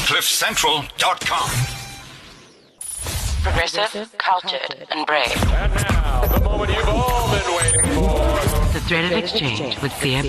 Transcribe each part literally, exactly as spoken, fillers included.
cliff central dot com. Progressive, cultured, and brave. And now, the moment you've all been waiting for. The Threaded Exchange with Sia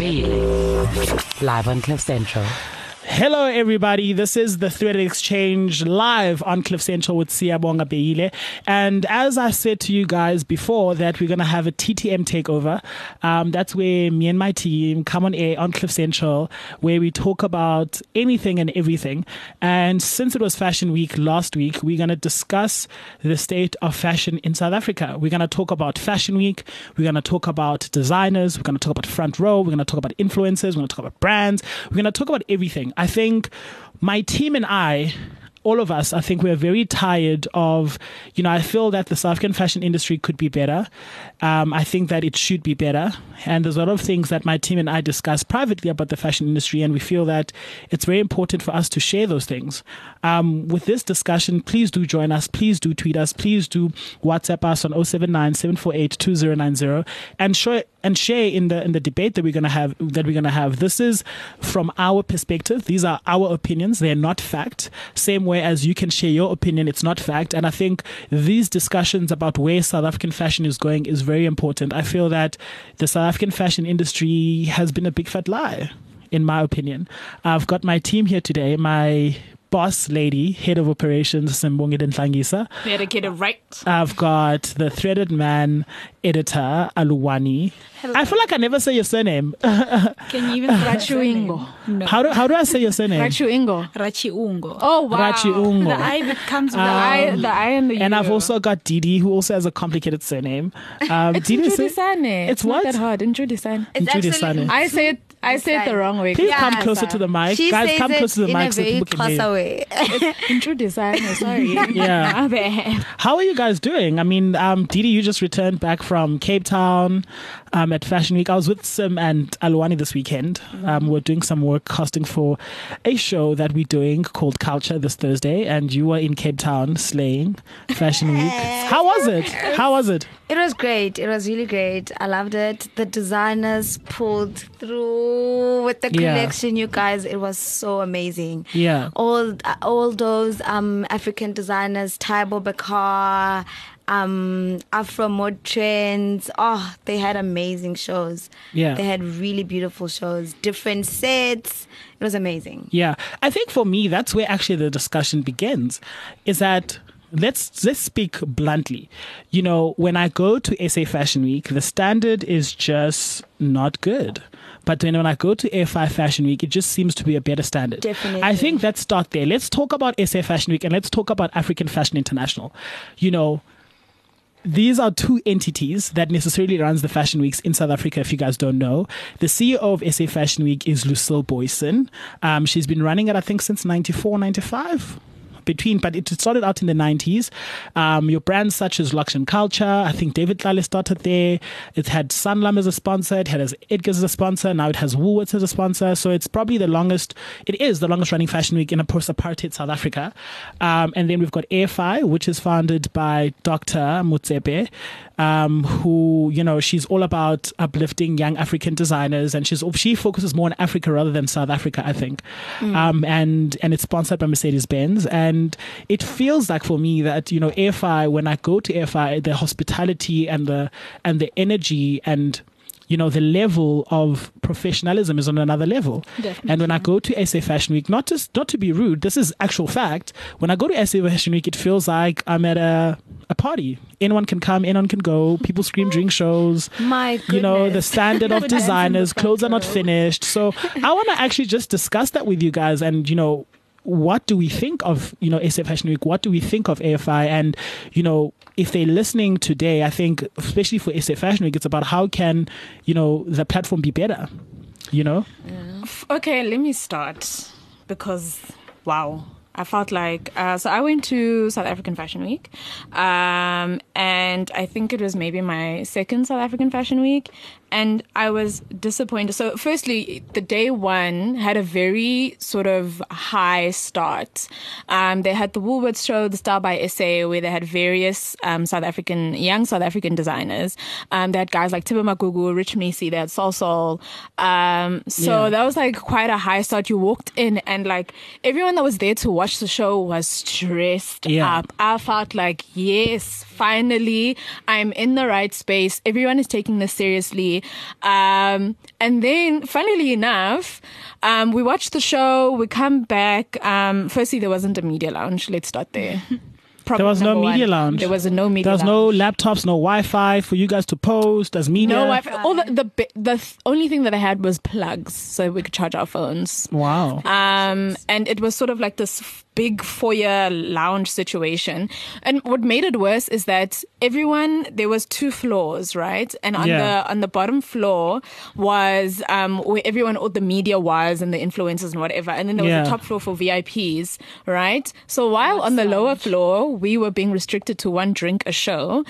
Beile. Live on Cliff Central. Hello, everybody. This is the Threaded Exchange live on Cliff Central with Siyabonga Beile. And as I said to you guys before that we're going to have a T T M takeover. Um, that's where me and my team come on air on Cliff Central, where we talk about anything and everything. And since it was Fashion Week last week, we're going to discuss the state of fashion in South Africa. We're going to talk about Fashion Week. We're going to talk about designers. We're going to talk about front row. We're going to talk about influencers. We're going to talk about brands. We're going to talk about everything. I think my team and I, all of us, I think we're very tired of, you know, I feel that the South African fashion industry could be better. Um, I think that it should be better. And there's a lot of things that my team and I discuss privately about the fashion industry, and we feel that it's very important for us to share those things. Um, with this discussion, please do join us. Please do tweet us. Please do WhatsApp us on zero seven nine, seven four eight, two zero nine zero and share and share in the in the debate that we're gonna have that we're gonna have. This is from our perspective. These are our opinions. They're not fact. Same way as you can share your opinion, it's not fact. And I think these discussions about where South African fashion is going is very important. I feel that the South African fashion industry has been a big fat lie, in my opinion. I've got my team here today, my boss lady, head of operations, Simbongi Ntlangisa. Dedicated right. I've got the threaded man editor, Aluwani. Hello. I feel like I never say your surname. Can you even Rachiungo. No. How do how do I say your surname? Rachiungo. Rachiungo. Oh wow. Rachiungo. The I that comes with Um, the I. The I and the U. And I've also got Didi, who also has a complicated surname. Um, It's Didi say- Intrudisane. It's not what? that hard. Intrudisane. It's Judy actually- Sane. I say it. I say it the wrong way. Please Yeah, come closer sorry. to the mic. She Guys, says come it closer to the in mic a so very people can hear. Xhosa way. Intrudisane. Sorry. Yeah. My bad. How are you guys doing? I mean, um, Didi, you just returned back from Cape Town um, at Fashion Week. I was with Sim and Aluwani this weekend. Um, we're doing some work casting for a show that we're doing called Culture this Thursday, and you were in Cape Town slaying Fashion Week. How was it? How was it? It was great. It was really great. I loved it. The designers pulled through with the Yeah. collection, you guys. It was so amazing. Yeah. All all those um, African designers, Taibo Bakar, um, Afro Mod Trends. Oh, they had amazing shows. Yeah. They had really beautiful shows, different sets. It was amazing. Yeah, I think for me, that's where actually the discussion begins, is that let's let's speak bluntly. You know, when I go to S A Fashion Week, the standard is just not good. But then when I go to A F I Fashion Week, it just seems to be a better standard. Definitely. I think let's start there. Let's talk about S A Fashion Week and let's talk about African Fashion International. You know, these are two entities that necessarily runs the fashion weeks in South Africa, if you guys don't know. The C E O of S A Fashion Week is Lucille Boyson. Um, she's been running it, I think, since ninety-four, ninety-five. Between, but it started out in the nineties. Um, your brands such as Luxury Culture, I think David Tlale started there. It had Sanlam as a sponsor. It had Edgar's as a sponsor. Now it has Woolworths as a sponsor. So it's probably the longest, it is the longest running fashion week in a post-apartheid South Africa. Um, and then we've got A F I, which is founded by Doctor Motsepe, um, who, you know, she's all about uplifting young African designers, and she's she focuses more on Africa rather than South Africa, I think. Mm. Um, and, and it's sponsored by Mercedes-Benz. And And it feels like for me that, you know, A F I, when I go to A F I, the hospitality and the and the energy and, you know, the level of professionalism is on another level. Definitely. And when I go to S A Fashion Week, not just not to be rude, this is actual fact. When I go to S A Fashion Week, it feels like I'm at a a party. Anyone can come, anyone can go. People scream during shows. My goodness. You know, the standard of designers, clothes are not finished. So I want to actually just discuss that with you guys and, you know, what do we think of, you know, S A Fashion Week? What do we think of A F I? And, you know, if they're listening today, I think, especially for S A Fashion Week, it's about how can, you know, the platform be better, you know? Yeah. Okay, let me start because, wow. I felt like, uh, so I went to South African Fashion Week, um, and I think it was maybe my second South African Fashion Week, and I was disappointed. So firstly, the day one had a very sort of high start. Um, they had the Woolworths show, the Style by S A, where they had various um, South African, young South African designers. Um, they had guys like Tiba Magugu, Rich Macy, they had Sol Sol. Um, so Yeah. that was like quite a high start. You walked in and like everyone that was there to watch watched the show was stressed Yeah. up. I felt like, yes, finally, I'm in the right space. Everyone is taking this seriously. Um, and then, funnily enough, um, we watched the show. We come back. Um, firstly, there wasn't a media lounge. Let's start there. There was no Number media one. lounge. There was a no media There's lounge. no laptops, no Wi-Fi for you guys to post as media. No Wi-Fi. All the, the bi- the th- only thing that I had was plugs, so we could charge our phones. Wow. Um, and it was sort of like this f- big foyer lounge situation. And what made it worse is that everyone, there was two floors, right? And on Yeah. the on the bottom floor was um where everyone, all the media was and the influencers and whatever. And then there was Yeah. a top floor for V I Ps, right? So while on the lower floor, we were being restricted to one drink a show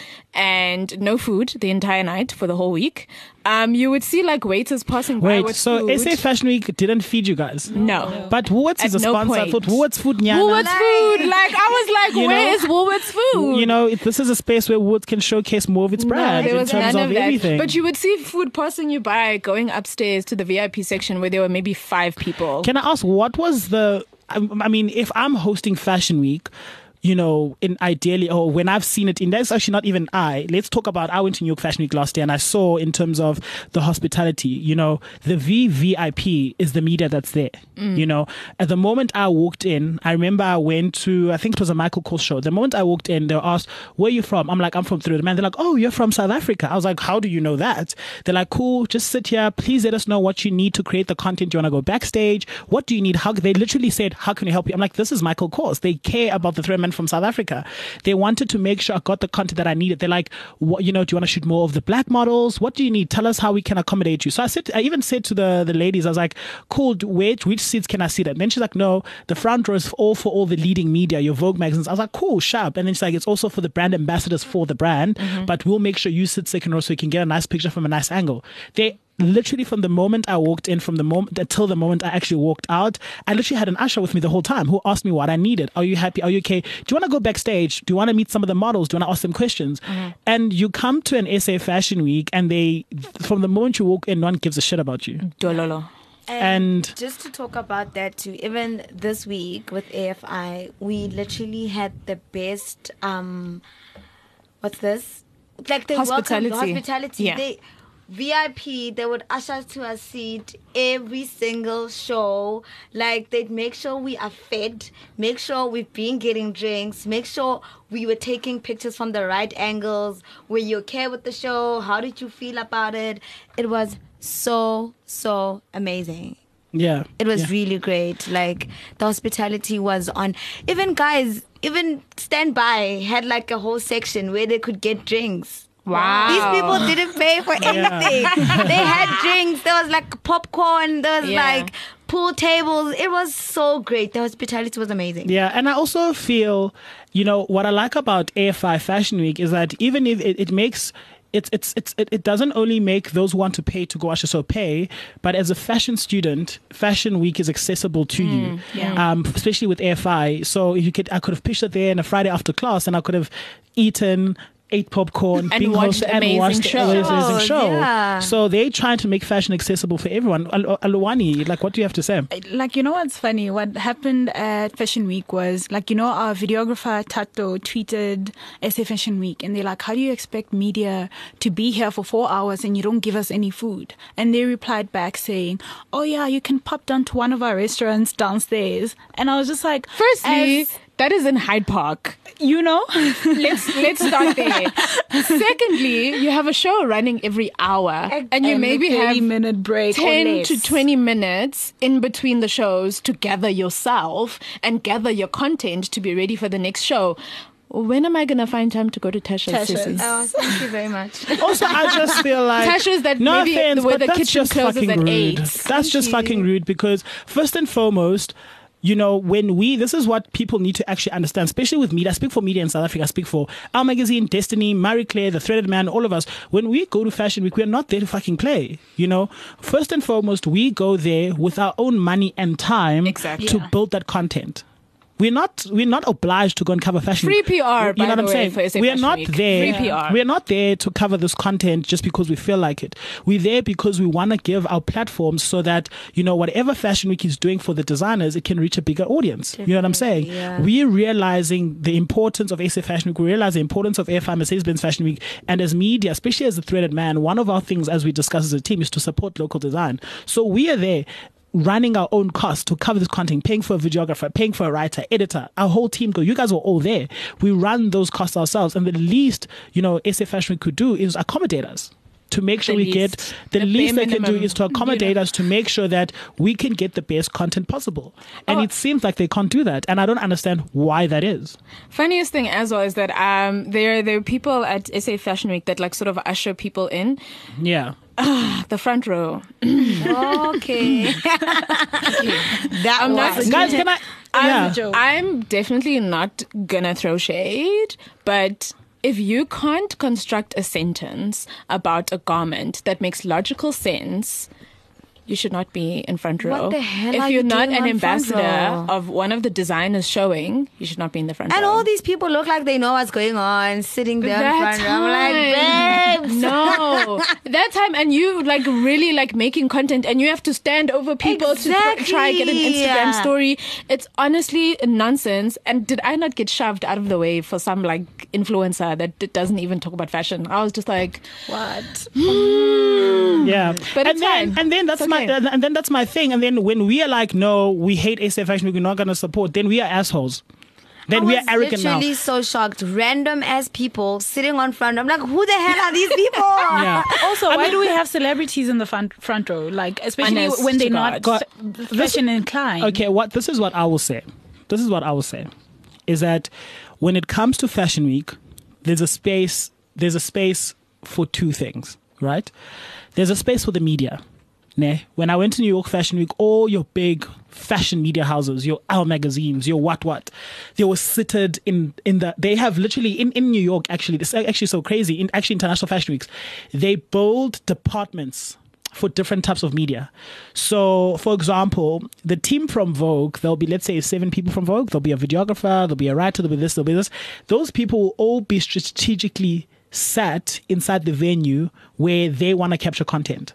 and no food the entire night for the whole week. Um, you would see like waiters passing by Wait, with so food. S A Fashion Week didn't feed you guys? No. But Woolworths is At a no sponsor. I point. thought Woolworths Food Nyana. Woolworths food. Like, I was like, You where know? is Woolworths food? You know, it, this is a space where Woolworths can showcase more of its brand there in was terms none of, of that. everything. But you would see food passing you by, going upstairs to the V I P section where there were maybe five people. Can I ask, what was the... I, I mean, if I'm hosting Fashion Week, you know, in ideally, or when I've seen it in, that's actually not even I. Let's talk about, I went to New York Fashion Week last year and I saw in terms of the hospitality, you know, the V V I P is the media that's there. Mm. You know, at the moment I walked in, I remember I went to, I think it was a Michael Kors show. The moment I walked in, they were asked, where are you from? I'm like, I'm from Thread. Man, they're like, oh, you're from South Africa. I was like, how do you know that? They're like, cool, just sit here. Please let us know what you need to create the content. Do you want to go backstage? What do you need? How, they literally said, how can we help you? I'm like, this is Michael Kors. They care about the Threadman from South Africa. They wanted to make sure I got the content that I needed. They're like, what, you know, do you want to shoot more of the black models? What do you need? Tell us how we can accommodate you. So I said, I even said to the, the ladies, I was like, cool, which, which seats can I sit at? And then she's like, no, the front row is all for all the leading media, your Vogue magazines. I was like, cool, sharp. And then she's like, it's also for the brand ambassadors for the brand, mm-hmm. but we'll make sure you sit second row so you can get a nice picture from a nice angle. They literally, from the moment I walked in, from the moment until the moment I actually walked out, I literally had an usher with me the whole time who asked me what I needed. Are you happy? Are you okay? Do you want to go backstage? Do you want to meet some of the models? Do you want to ask them questions? Mm-hmm. And you come to an S A Fashion Week and they, from the moment you walk in, no one gives a shit about you. Dololo. And, And- just to talk about that too, even this week with A F I, we literally had the best, um, what's this? Like the Hospitality. welcome, the hospitality. Yeah. They, V I P, they would usher us to a seat every single show. Like, they'd make sure we are fed, make sure we've been getting drinks, make sure we were taking pictures from the right angles. Were you okay with the show? How did you feel about it? It was so, so amazing. Yeah. It was yeah. really great. Like, the hospitality was on. Even guys, even Standby had like a whole section where they could get drinks. Wow. These people didn't pay for anything. They had drinks. There was like popcorn. There was Yeah. like pool tables. It was so great. The hospitality was amazing. Yeah, and I also feel, you know, what I like about A F I Fashion Week is that even if it, it makes... It's it's it's it, it doesn't only make those who want to pay to go usher so pay, but as a fashion student, Fashion Week is accessible to mm, you, yeah. um, especially with A F I. So you could I could have pitched it there on a Friday after class, and I could have eaten. Ate popcorn, And being watched hosted, and amazing watched shows. an amazing show. Yeah. So they're trying to make fashion accessible for everyone. Al- Aluwani, like, what do you have to say? Like, you know what's funny? What happened at Fashion Week was, like, you know, our videographer Tato tweeted S A Fashion Week, and they're like, how do you expect media to be here for four hours and you don't give us any food? And they replied back saying, oh yeah, you can pop down to one of our restaurants downstairs. And I was just like, Firstly, as- that is in Hyde Park. you know, Let's let's start there. Secondly, you have a show running every hour, and you and maybe a thirty have minute break or ten less. to twenty minutes in between the shows to gather yourself and gather your content to be ready for the next show. When am I going to find time to go to Tasha's? Tasha's. Sissies? Oh, thank you very much. Also, I just feel like Tasha's that no maybe offense, the way but the that's kitchen just closes fucking at rude. eight. That's just fucking rude because first and foremost, you know, when we, this is what people need to actually understand, especially with media. I speak for media in South Africa. I speak for Our Magazine, Destiny, Marie Claire, The Threaded Man, all of us. When we go to Fashion Week, we're not there to fucking play. You know, first and foremost, we go there with our own money and time Exactly. to Yeah. build that content. We're not we're not obliged to go and cover fashion. Free P R, You by know what the I'm way, saying? for S A We are Fashion not Week. there. Free P R. We are not there to cover this content just because we feel like it. We're there because we want to give our platforms so that, you know, whatever Fashion Week is doing for the designers, it can reach a bigger audience. You know what I'm saying? yeah. We're realizing the importance of S A Fashion Week. We realize the importance of F I, Mercedes-Benz Fashion Week. And as media, especially as a threaded man, one of our things as we discuss as a team is to support local design. So we are there running our own costs to cover this content, paying for a videographer, paying for a writer, editor. Our whole team go, you guys were all there. We run those costs ourselves. And the least, you know, S A Fashion Week could do is accommodate us. To make sure The we least. get the, The least bare they can do minimum, is to accommodate you know. us to make sure that we can get the best content possible. And Oh. it seems like they can't do that. And I don't understand why that is. Funniest thing as well is that um, there there are people at S A Fashion Week that like sort of usher people in Yeah. the front row. Okay. that I'm was not- Guys, can I? I'm, Yeah. I'm definitely not gonna throw shade, but if you can't construct a sentence about a garment that makes logical sense, you should not be in front row. What the hell if are you're you not doing an on front ambassador row? of one of the designers showing, you should not be in the front And row. all these people look like they know what's going on, sitting there in That front. I'm like, babes. No, that time, and you like really like making content, and you have to stand over people to tr- try and get an Exactly. Instagram story. It's honestly nonsense. And did I not get shoved out of the way for some like influencer that d- doesn't even talk about fashion? I was just like, What? Yeah, But and it's then fine. and then that's It's my okay. and then that's my thing. And then when we are like, no, we hate S A Fashion Week, we're not going to support. Then we are assholes. Then I we was are arrogant now. literally so shocked. Random ass people sitting on front. I'm like, who the hell are these people? Yeah. Also, why do we have celebrities in the front front row? Like, especially Honest when they're to not God. f- fashion inclined. Okay, what this is what I will say. This is what I will say is that when it comes to Fashion Week, there's a space. There's a space for two things, right? There's a space for the media. Né? When I went to New York Fashion Week, all your big fashion media houses, your Elle magazines, your what what, they were seated in in the. They have literally in, in New York. Actually, this is actually so crazy. In actually International Fashion Weeks, they build departments for different types of media. So, for example, the team from Vogue, there'll be, let's say, seven people from Vogue. There'll be a videographer, there'll be a writer, there'll be this, there'll be this. Those people will all be strategically sat inside the venue where they want to capture content.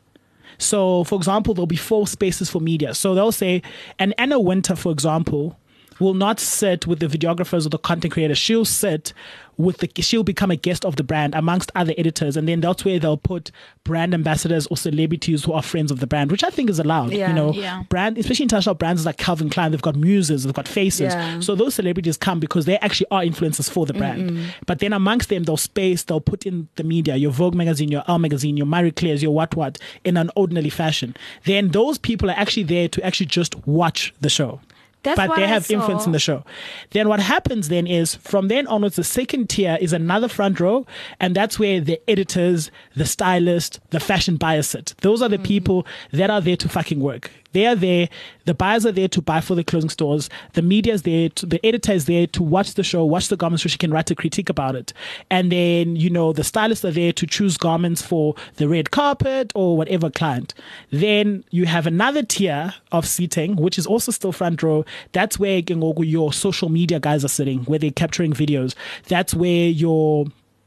So, for example, there'll be four spaces for media. So they'll say, and Anna Winter, for example, will not sit with the videographers or the content creators. She'll sit with the, she'll become a guest of the brand amongst other editors. And then that's where they'll put brand ambassadors or celebrities who are friends of the brand, which I think is allowed. Yeah. You know, Yeah. brand, especially international brands like Calvin Klein, they've got muses, they've got faces. Yeah. So those celebrities come because they actually are influencers for the brand. Mm-hmm. But then amongst them, they'll space, they'll put in the media, your Vogue magazine, your Elle magazine, your Marie Claire's, your what what, in an ordinary fashion. Then those people are actually there to actually just watch the show. That's but what they I have saw. influence in the show. Then what happens then is from then onwards, the second tier is another front row, and that's where the editors, the stylists, the fashion buyers sit. Those are the Mm. people that are there to fucking work. They are there. The buyers are there to buy for the clothing stores. The media is there. To, the editor is there to watch the show, watch the garments so she can write a critique about it. And then, you know, the stylists are there to choose garments for the red carpet or whatever client. Then you have another tier of seating, which is also still front row. That's where your social media guys are sitting, where they're capturing videos. That's where your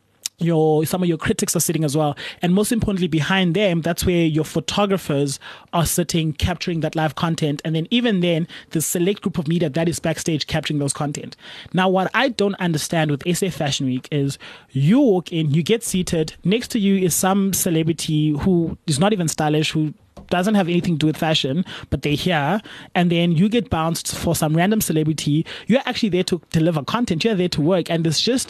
your some of your critics are sitting as well, and most importantly behind them, that's where your photographers are sitting capturing that live content. And then even then, the select group of media that is backstage capturing those content. Now what I don't understand with S A Fashion Week is you walk in, you get seated, next to you is some celebrity who is not even stylish, who doesn't have anything to do with fashion, but they're here, and then you get bounced for some random celebrity. You're actually there to deliver content, you're there to work, and it's just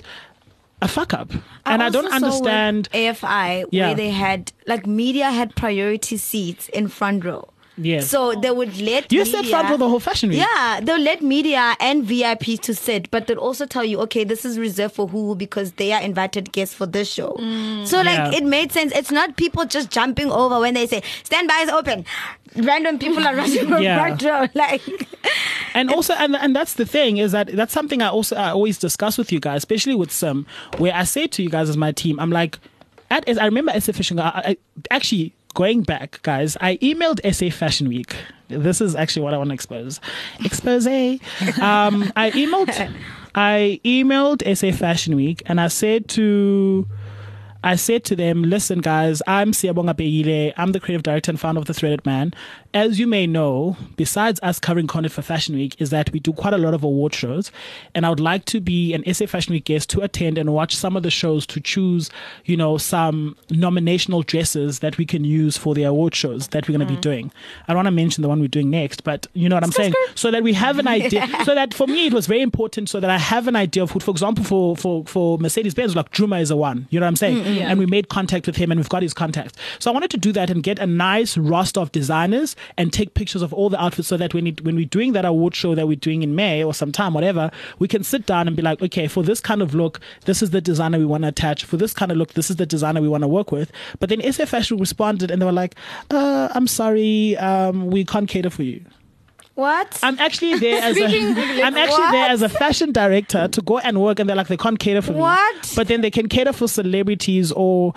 a fuck up. And I, also don't saw with understand. A F I Yeah. where they had like media had priority seats in front row. Yes. So they would let You media, said front row the whole fashion week. Yeah, they'll let media and V I Ps to sit, but they'll also tell you, okay, this is reserved for who because they are invited guests for this show. So like Yeah. it made sense. It's not people just jumping over when they say stand by is open. Random people are rushing from Yeah. front row. Like And also, and and that's the thing is that that's something I also I always discuss with you guys, especially with Sim, where I say to you guys as my team, I'm like, at I remember S A Fishing, I, I actually going back, guys, I emailed S A Fashion Week. This is actually what I want to expose. Expose. Um, I emailed, I emailed S A Fashion Week, and I said to. I said to them, listen, guys, I'm Siyabonga Beile. I'm the creative director and founder of The Threaded Man. As you may know, besides us covering content for Fashion Week, is that we do quite a lot of award shows. And I would like to be an S A Fashion Week guest to attend and watch some of the shows to choose, you know, some nominational dresses that we can use for the award shows that we're going to mm. be doing. I don't want to mention the one we're doing next, but you know what I'm saying? So that we have an idea. So that for me, it was very important so that I have an idea of who, for example, for, for, for Mercedes-Benz, like Juma is a one. You know what I'm saying? Mm-hmm. Yeah. And we made contact with him and we've got his contacts. So I wanted to do that and get a nice roster of designers and take pictures of all the outfits so that when, it, when we're doing that award show that we're doing in May or sometime, whatever, we can sit down and be like, okay, for this kind of look, this is the designer we want to attach. For this kind of look, this is the designer we want to work with. But then S A Fashion responded and they were like, uh, I'm sorry, um, we can't cater for you. What? I'm actually there as a I'm actually what? there as a fashion director to go and work, and they're like they can't cater for what? me. But then they can cater for celebrities or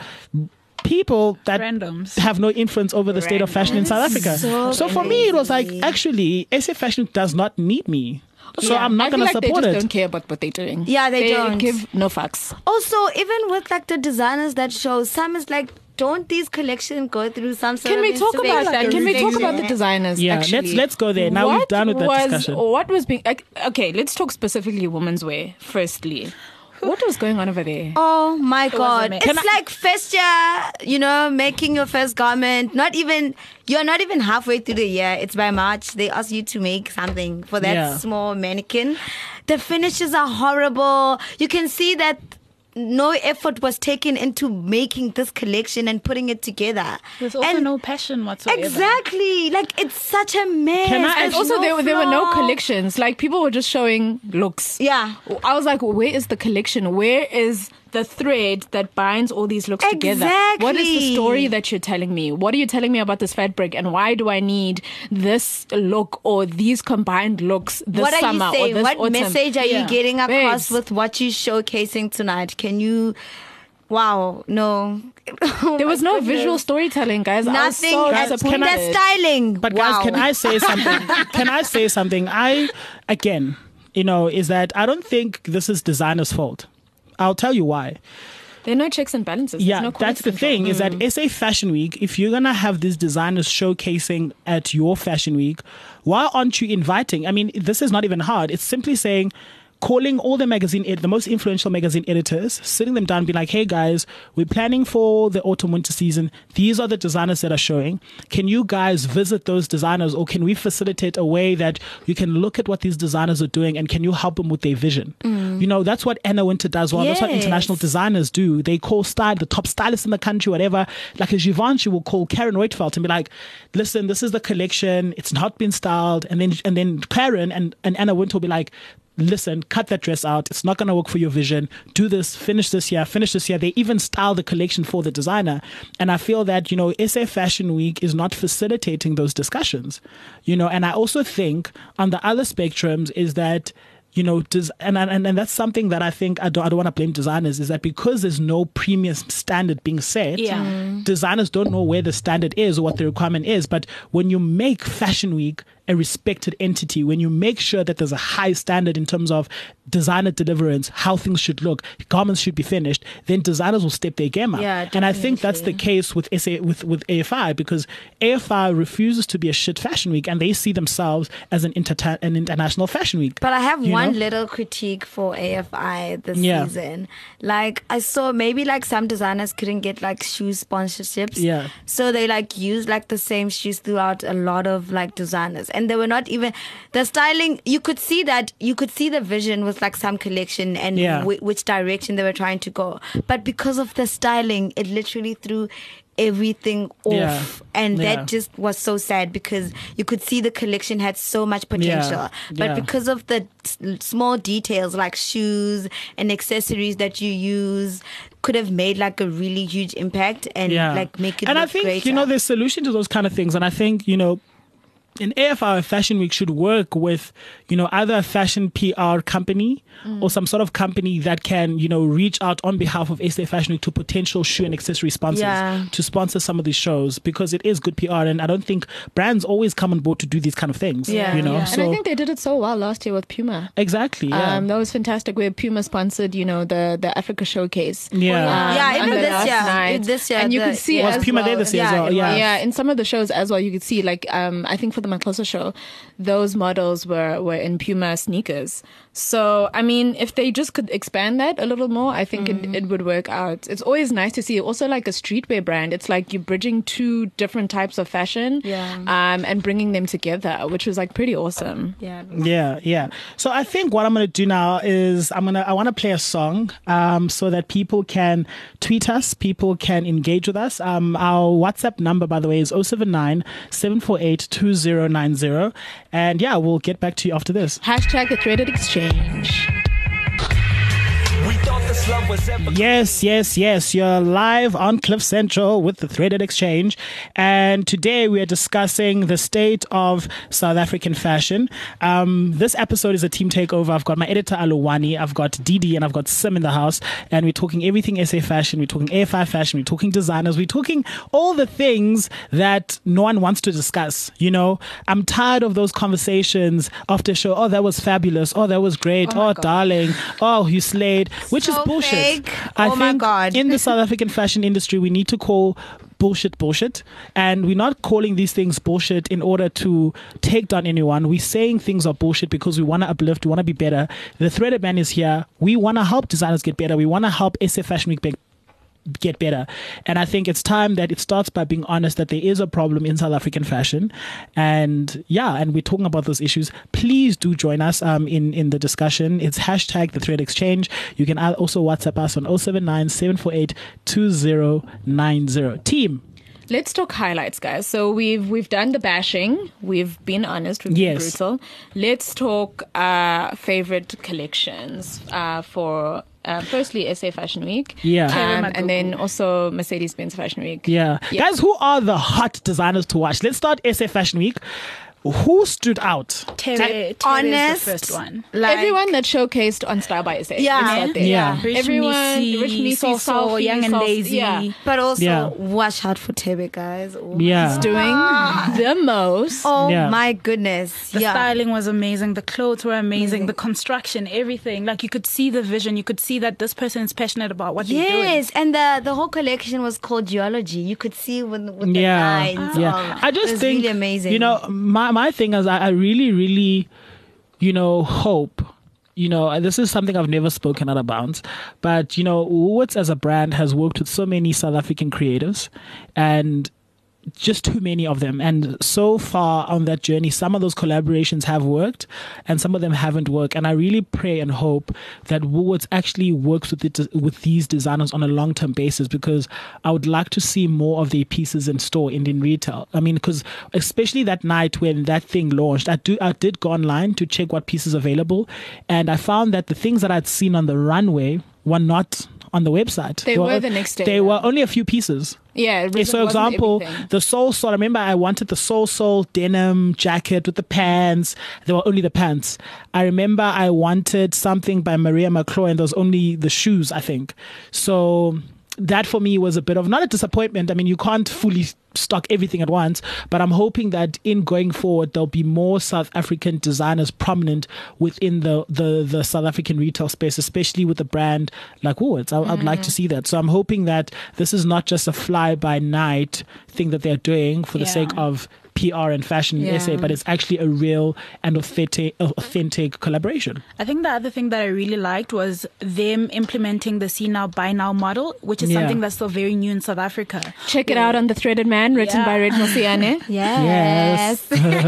people that Randoms. have no influence over the Randoms. state of fashion in South Africa. So, so for me, it was like actually S A Fashion does not need me. So yeah, I'm not going like to support they just it. Don't care about what they're doing. Yeah, they, they don't give no fucks. Also, even with like the designers that show, some is like, don't these collections go through some sort Can of we talk about like that? Can we talk about the designers? Yeah, actually? let's let's go there. Now what we've done with that was, discussion. What was being okay? Let's talk specifically women's wear. Firstly, what was going on over there? Oh my God. It's I- like first year, you know, making your first garment. Not even, you're not even halfway through the year. It's by March. They ask you to make something for that Yeah. small mannequin. The finishes are horrible. You can see that no effort was taken into making this collection and putting it together. There's also and no passion whatsoever. Exactly. Like, it's such a mess. Can I- There's Also, no there, were- there were no flow. collections. Like, people were just showing looks. Yeah. I was like, where is the collection? Where is the thread that binds all these looks together? What is the Exactly. story that you're telling me? What are you telling me about this fabric? And why do I need this look or these combined looks this What are summer you or saying? this What autumn? message are Yeah. you getting across Babes. with what you're showcasing tonight? Can you... Wow, no. Oh There was my no goodness. visual storytelling, guys. I was Nothing. so Guys, disappointed. can I- The styling. But wow. guys, can I say something? Can I say something? I, again, you know, is that I don't think this is designer's fault. I'll tell you why. There are no checks and balances. Yeah, There's no that's the quality thing control. is that S A Fashion Week, if you're going to have these designers showcasing at your Fashion Week, why aren't you inviting? I mean, this is not even hard. It's simply saying, calling all the magazine, ed- the most influential magazine editors, sitting them down, be like, hey guys, we're planning for the autumn winter season. These are the designers that are showing. Can you guys visit those designers, or can we facilitate a way that you can look at what these designers are doing and can you help them with their vision? Mm. You know, that's what Anna Winter does well. That's what Yes. international designers do. They call style, the top stylists in the country, whatever. Like a Givenchy will call Karen Waitfeld and be like, listen, this is the collection. It's not been styled. And then, and then Karen and, and Anna Winter will be like, listen, cut that dress out. It's not going to work for your vision. Do this, finish this year, finish this year. They even style the collection for the designer. And I feel that, you know, S A Fashion Week is not facilitating those discussions, you know, and I also think on the other spectrums is that, you know, des- and, and and that's something that I think I don't I don't want to blame designers, is that because there's no premium standard being set, Yeah. Mm. designers don't know where the standard is or what the requirement is. But when you make Fashion Week a respected entity, when you make sure that there's a high standard in terms of designer deliverance, how things should look, garments should be finished, then designers will step their game up. Yeah, and I think that's the definitely. case with S A with with A F I, because A F I refuses to be a shit fashion week and they see themselves as an inter- an international fashion week. But I have you one know? little critique for A F I this Yeah. season. Like, I saw maybe like some designers couldn't get like shoe sponsorships. Yeah. So they like used like the same shoes throughout a lot of like designers. And they were not even, the styling, you could see that, you could see the vision with like some collection and Yeah. w- which direction they were trying to go. But because of the styling, it literally threw everything off. Yeah. And Yeah. that just was so sad because you could see the collection had so much potential. But Yeah. because of the s- small details like shoes and accessories that you use, could have made like a really huge impact and like make it and look I think greater. you know there's solution to those kind of things, and I think you know an A F I Fashion Week should work with, you know, either a fashion P R company mm. or some sort of company that can, you know, reach out on behalf of S A Fashion Week to potential shoe and accessory sponsors Yeah. to sponsor some of these shows, because it is good P R, and I don't think brands always come on board to do these kind of things. Yeah. You know, Yeah. so And I think they did it so well last year with Puma. exactly. Yeah. Um, that was fantastic. Where Puma sponsored, you know, the the Africa showcase. yeah. Um, Yeah, on even the this last year. night. This year, and you the- could see Was as Puma well. there this year as Yeah, well? it Yeah. was. Yeah, in some of the shows as well, you could see like um, I think for the Makosa show, those models were were in Puma sneakers. So I mean, if they just could expand that a little more, I think Mm-hmm. it, it would work out. It's always nice to see. Also, like a streetwear brand, it's like you're bridging two different types of fashion, Yeah. um, and bringing them together, which was like pretty awesome. Yeah. Yeah, yeah. So I think what I'm going to do now is I'm going to I want to play a song um so that people can tweet us, people can engage with us. Um our WhatsApp number, by the way, is oh seven nine, seven four eight, two oh nine oh, and yeah, we'll get back to you after this. Hashtag the threaded exchange. We thought this love was ever. Yes, yes, yes. You're live on Cliff Central with the Threaded Exchange. And today we are discussing the state of South African fashion. Um, this episode is a team takeover. I've got my editor, Aluwani. I've got Didi and I've got Sim in the house. And we're talking everything S A fashion. We're talking A F I fashion. We're talking designers. We're talking all the things that no one wants to discuss. You know, I'm tired of those conversations after show. Oh, that was fabulous. Oh, that was great. Oh, darling. Oh, you slayed. Which So is bullshit. fake. I Oh my think God. in the South African fashion industry, we need to call bullshit bullshit, and we're not calling these things bullshit in order to take down anyone. We're saying things are bullshit because we want to uplift, we want to be better. The Threaded Man is here. We want to help designers get better. We want to help S A Fashion Week be- get better. And I think it's time that it starts by being honest that there is a problem in South African fashion. And yeah, and we're talking about those issues. Please do join us um, in, in the discussion. It's hashtag the Thread Exchange. You can also WhatsApp us on oh seven nine, seven four eight, two oh nine oh. Team. Let's talk highlights, guys. So we've we've done the bashing. We've been honest. We've Yes. been brutal. Let's talk uh, favorite collections uh, for uh, firstly S A Fashion Week. Yeah. um, and then also Mercedes-Benz Fashion Week. Yeah. Yeah. Guys, who are the hot designers to watch? Let's start S A Fashion Week. Who stood out? Terry, honest, the first one. Like, Everyone that showcased on Style by S A. Yeah. Let's start there. Yeah. Rich Everyone, Missy, Rich Missy, So So, Sophie, Young and Sophie, Lazy. yeah. but also Yeah. watch out for Tebe, guys. Oh, Yeah. Doing the most. oh Yeah. my goodness. The yeah. styling was amazing. The clothes were amazing. The construction, everything. Like you could see the vision. You could see that this person is passionate about what they're doing. Yes, and the the whole collection was called Geology. You could see with, with the Yeah, lines. yeah. of- I just it was think, really amazing. you know, my my thing is, I, I really, really, you know, hope. You know, this is something I've never spoken out about, but you know, Woolworths as a brand has worked with so many South African creatives, and just too many of them. And so far on that journey, some of those collaborations have worked and some of them haven't worked. And I really pray and hope that Woolworths actually works with it, with these designers on a long-term basis, because I would like to see more of their pieces in store and in retail. I mean, because especially that night when that thing launched, I do I did go online to check what pieces available, and I found that the things that I'd seen on the runway were not on the website. They were the next day, They yeah. were only a few pieces. Yeah. It Okay, was, so it wasn't example, everything. the Soul Soul. I remember I wanted the Soul Soul denim jacket with the pants. There were only the pants. I remember I wanted something by Maria McCloy, and there was only the shoes, I think. So that for me was a bit of not a disappointment. I mean, you can't fully stock everything at once, but I'm hoping that in going forward there'll be more South African designers prominent within the the, the South African retail space, especially with a brand like Woolworths. I, I'd like to see that. So I'm hoping that this is not just a fly by night thing that they're doing for the Yeah. sake of P R and fashion Yeah. essay, but it's actually a real and authentic authentic collaboration. I think the other thing that I really liked was them implementing the see now, buy now model, which is Yeah. something that's still very new in South Africa. Check it out on The Threaded Man, written Yeah. by Red Mosiane. yes.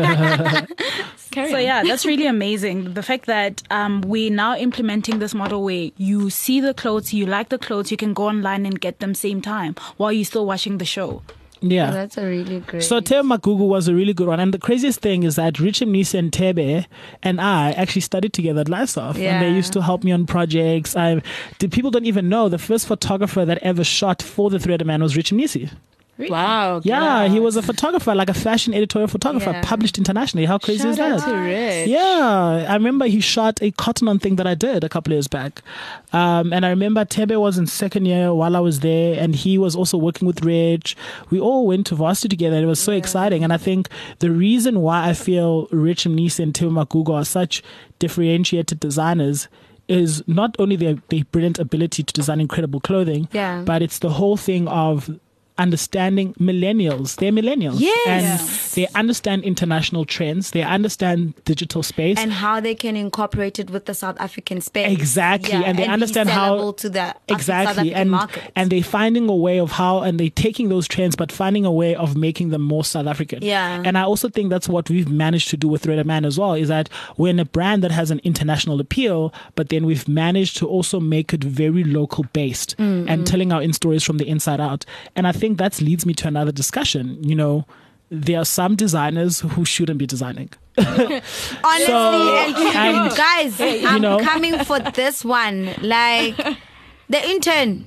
Carry So on. yeah, that's really amazing. The fact that um, we're now implementing this model where you see the clothes, you like the clothes, you can go online and get them same time while you're still watching the show. Yeah. That's a really great. So Tebe Magugu was a really good one. And the craziest thing is that Richard Nisi and Tebe and I actually studied together at Lysoft. Yeah. And they used to help me on projects. I did, people don't even know the first photographer that ever shot for the Threaded Man was Richard Nisi. Wow. Yeah, he was a photographer, like a fashion editorial photographer, Yeah. published internationally. How crazy Shout is out that? to Rich. Yeah, I remember he shot a Cotton On thing that I did a couple of years back. Um, and I remember Tembe was in second year while I was there, and he was also working with Rich. We all went to varsity together, and it was so exciting. And I think the reason why I feel Rich Mnisi and Tim Magugo are such differentiated designers is not only their, their brilliant ability to design incredible clothing, Yeah. but it's the whole thing of understanding millennials. They're millennials. Yes. And they understand international trends. They understand digital space. And how they can incorporate it with the South African space. Exactly. Yeah, And they be understand how- sellable to the Af- South Exactly. African And, market. and they're finding a way of how, and they're taking those trends, but finding a way of making them more South African. Yeah. And I also think that's what we've managed to do with Thread of Man as well, is that we're in a brand that has an international appeal, but then we've managed to also make it very local based Mm-hmm. and telling our in stories from the inside out. And I think that leads me to another discussion. You know, there are some designers who shouldn't be designing. Honestly, So, and, and, guys, I'm know. coming for this one. Like, the intern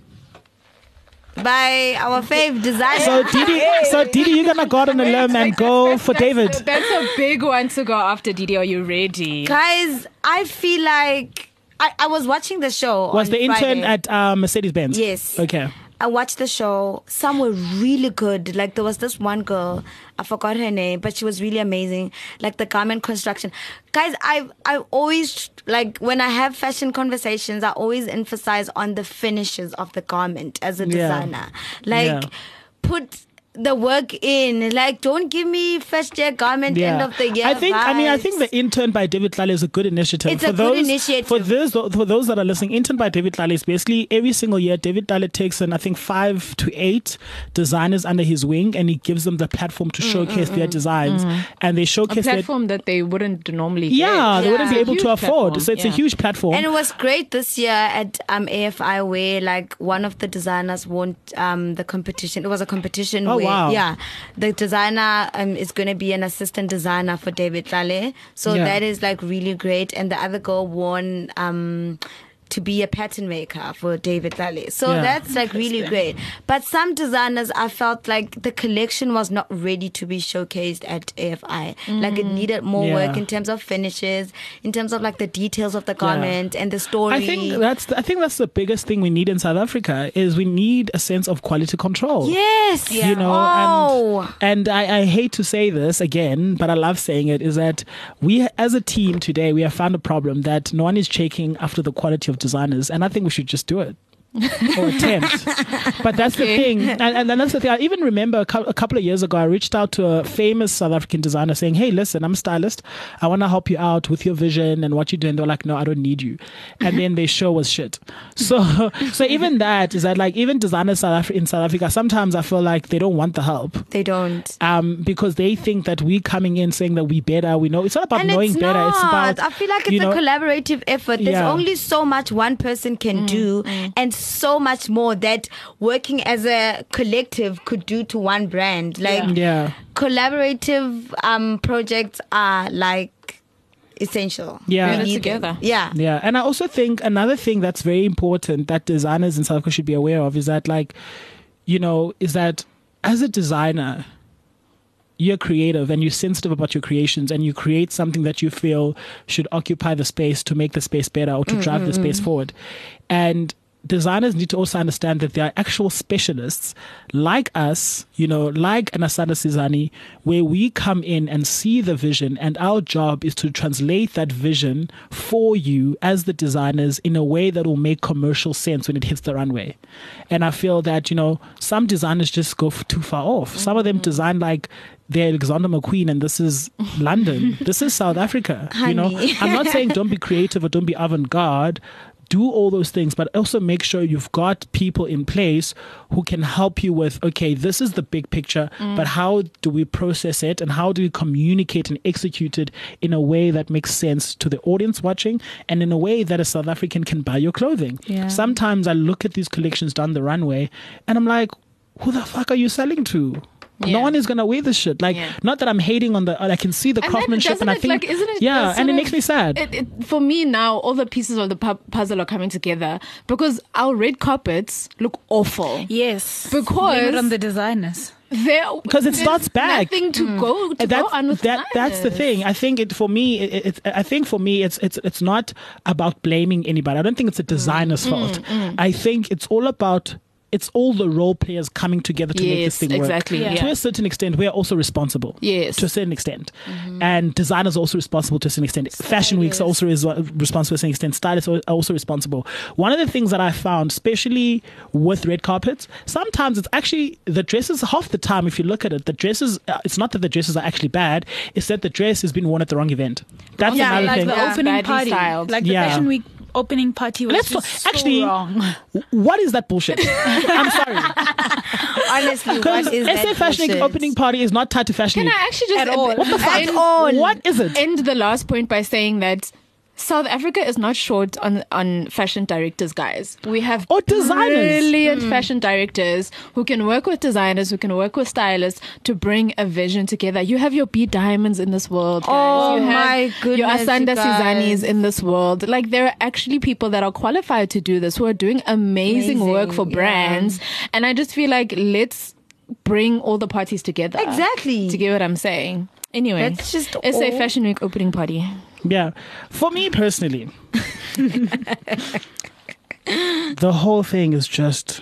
by our fave designer. So Didi, so Didi, you're gonna go out on a limb and go for David. That's a big one to go after, Didi. Are you ready? Guys, I feel like I, I was watching the show. Was on the intern Friday. at uh, Mercedes Benz? Yes. Okay. I watched the show. Some were really good. Like, there was this one girl, I forgot her name, but she was really amazing. Like, the garment construction. Guys, I've, I've always, like, when I have fashion conversations, I always emphasize on the finishes of the garment as a Yeah. designer. Like, Yeah. put the work in. Like, don't give me first year garment, end of the year I think. I mean, I vibes. think the intern by David Tlale is a good initiative. It's for a good those, initiative. For those, for those that are listening, intern by David Tlale is basically every single year. David Tlale takes in, I think, five to eight designers under his wing, and he gives them the platform to showcase their designs, and they A showcase their. platform that they wouldn't normally get. Yeah, they wouldn't be Yeah. able Huge to afford. platform, So it's a yeah. huge platform. And it was great this year at um, A F I, where like one of the designers won um, the competition. It was a competition Oh, where wow. yeah, the designer um, is going to be an assistant designer for David Tlale. So Yeah. that is like really great. And the other girl won um, to be a pattern maker for David Tlale. So Yeah. that's like really great. But some designers, I felt like the collection was not ready to be showcased at A F I. Like it needed more Yeah. work in terms of finishes, in terms of like the details of the garment and the story. I think that's I think that's the biggest thing we need in South Africa is we need a sense of quality control. Yes. You know, Oh. and, and I, I hate to say this again, but I love saying it, is that we as a team today, we have found a problem that no one is checking after the quality of designers, and I think we should just do it. Or attempt. But that's the thing. And, and that's the thing. I even remember a, cou- a couple of years ago, I reached out to a famous South African designer saying, hey, listen, I'm a stylist. I want to help you out with your vision and what you're doing. They're like, no, I don't need you. And then their show was shit. So so even that is that like even designers South Af- in South Africa, sometimes I feel like they don't want the help. They don't. Um, because they think that we coming in saying that we better, we know. It's not about And knowing it's better. not. It's about, I feel like it's you know, a collaborative effort. There's Yeah. only so much one person can do, and so much more that working as a collective could do to one brand. Like Yeah. collaborative um, projects are like essential. Yeah. We Better need them. together. Yeah. Yeah, and I also think another thing that's very important that designers in South Africa should be aware of is that, like, you know, is that as a designer, you're creative and you're sensitive about your creations, and you create something that you feel should occupy the space to make the space better or to drive the space forward. And designers need to also understand that there are actual specialists like us, you know, like Anasana Sizani, where we come in and see the vision, and our job is to translate that vision for you as the designers in a way that will make commercial sense when it hits the runway. And I feel that, you know, some designers just go f- too far off. Some of them design like they're Alexander McQueen, and this is London. This is South Africa. You know, Honey. I'm not saying don't be creative or don't be avant-garde. Do all those things, but also make sure you've got people in place who can help you with, okay, this is the big picture, but how do we process it and how do we communicate and execute it in a way that makes sense to the audience watching and in a way that a South African can buy your clothing? Yeah. Sometimes I look at these collections down the runway and I'm like, who the fuck are you selling to? No Yeah. one is gonna wear this shit. Like, Yeah. not that I'm hating on the. I can see the And then craftsmanship, doesn't and I it, think, like, isn't it yeah, sort and it of- makes me sad. It, it, for me now, all the pieces of the pu- puzzle are coming together because our red carpets look awful. Yes. Because- Blame it on the designers. because it starts back. Nothing to go to And go that's, on with that, that's the designers. thing. I think it for me. It, it, I think for me, it's it's it's not about blaming anybody. I don't think it's a designer's fault. I think it's all about. It's all the role players coming together to make this Yes, thing work. exactly, Yeah. To yeah. a certain extent, we are also responsible. Yes. To a certain extent. Mm-hmm. And designers are also responsible to a certain extent. Fashion weeks are also is responsible to a certain extent. Stylists are also responsible. One of the things that I found, especially with red carpets, sometimes it's actually the dresses, half the time, if you look at it, the dresses, uh, it's not that the dresses are actually bad, it's that the dress has been worn at the wrong event. That's Yeah, another like thing. the Yeah. opening Badly party, styled. like Yeah. the fashion week opening party was Let's just talk- so actually, wrong. What is that bullshit? I'm sorry. Honestly, Because what is S A that Fashion Week bullshit? opening party is not tied to Fashion Can Week. I actually just At all. What the fuck? At all. What is it? end the last point by saying that South Africa is not short on on fashion directors, guys. We have Or designers. brilliant fashion directors who can work with designers, who can work with stylists to bring a vision together. You have your B Diamonds in this world, guys. Oh you have my goodness, your Asanda you guys. Sizanis in this world. Like, there are actually people that are qualified to do this, who are doing amazing, Amazing, work for yeah. brands. And I just feel like, let's bring all the parties together. Exactly. To get what I'm saying. Anyway, That's just S A all- Fashion Week opening party. Yeah. For me personally, the whole thing is just,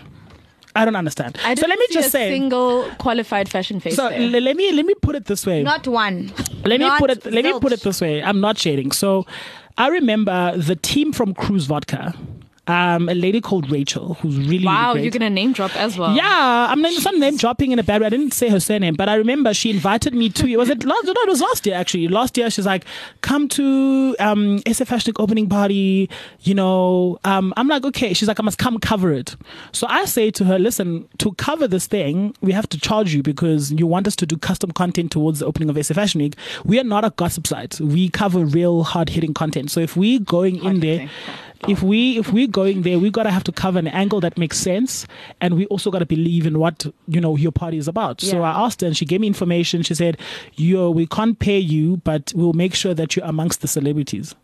I don't understand. I so didn't let me see just a say. single qualified fashion face So there. l- let me let me put it this way. Not one. let me Not put it let me put it zilch. this way. I'm not shading. So I remember the team from Cruise Vodka, um, a lady called Rachel, who's really Wow, really great. you're gonna name drop as well. Yeah, I'm not, it's not name dropping in a bad way. I didn't say her surname, but I remember she invited me to. Was it last? No, it was last year actually. Last year, she's like, "Come to um, S A Fashion Week opening party." You know, um, I'm like, okay. She's like, "I must come cover it." So I say to her, "Listen, to cover this thing, we have to charge you because you want us to do custom content towards the opening of S A Fashion Week. We are not a gossip site. We cover real hard hitting content. So if we going in there." If we if we're going there, we gotta have to cover an angle that makes sense, and we also gotta believe in what you know your party is about. So Yeah. I asked her, and she gave me information. She said, "Yo, we can't pay you, but we'll make sure that you're amongst the celebrities."